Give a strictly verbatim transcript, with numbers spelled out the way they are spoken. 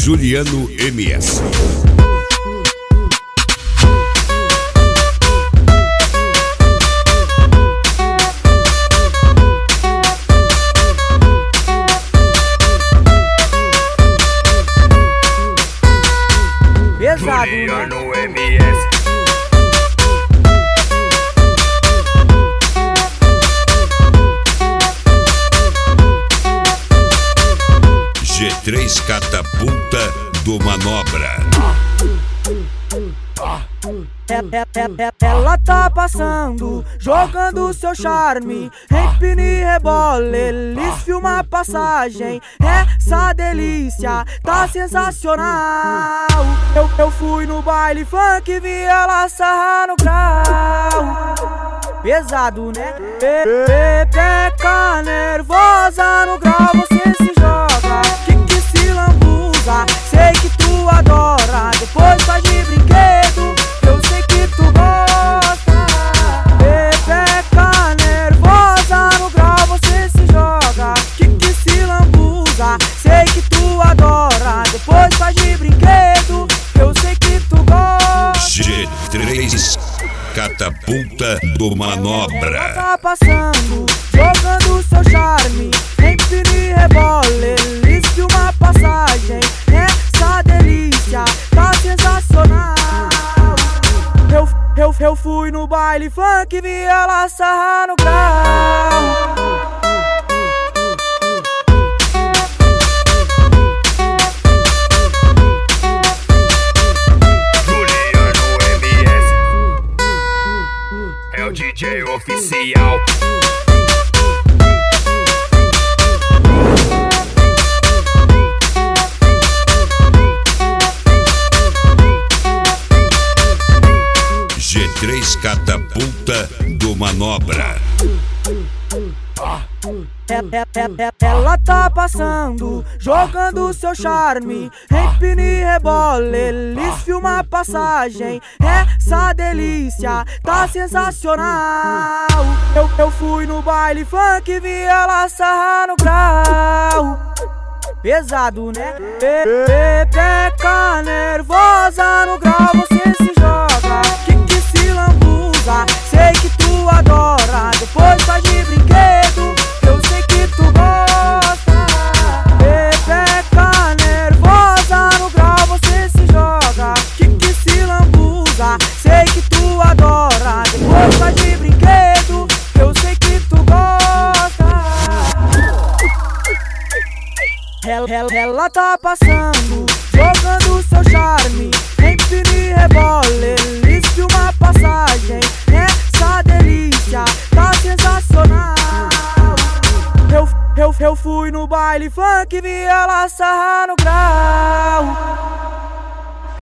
Juliano M S. Pesado, Juliano M S. G três Catapulta do Manobra. É, é, é, é, ela tá passando, jogando seu charme, empina e rebola, eles filmam a passagem. Essa delícia tá sensacional. Eu, eu fui no baile funk, vi ela sarrar no grau. Pesado, né? Pepeca nervosa no grau, você se joga, que que se lambuza. Sei que tu adora, depois faz de brinquedo, eu sei que tu gosta. Pepeca nervosa no grau, você se joga, que que se lambuza. Sei que tu adora, depois faz de brinquedo, eu sei que tu gosta. G três Catapulta do Manobra. Ela tá passando, jogando seu charme, empina e rebola, eles filmam a passagem. Essa delícia tá sensacional. Eu, eu, eu fui no baile funk, vi ela sarrar no grau. É o D J oficial. G três Catapulta do Manobra. É, é, é, é, ela tá passando, jogando seu charme, empina e rebola, eles filmam a passagem. Essa delícia tá sensacional. Eu, eu fui no baile funk, vi ela sarrar no grau. Pesado, né? Pepeca nervosa no grau, você se joga, que que se lambuza. Sei que tu adora, depois faz de brinquedo, eu sei que tu gosta. Pepeca nervosa no grau, você se joga, que que se lambuza. Sei que tu adora, depois faz de brinquedo, eu sei que tu gosta. Ela, ela, ela tá passando, jogando seu charme, empina e rebola, eles filmam a passagem. Essa delícia tá sensacional. Eu, eu, eu fui no baile funk, vi ela sarrar no grau.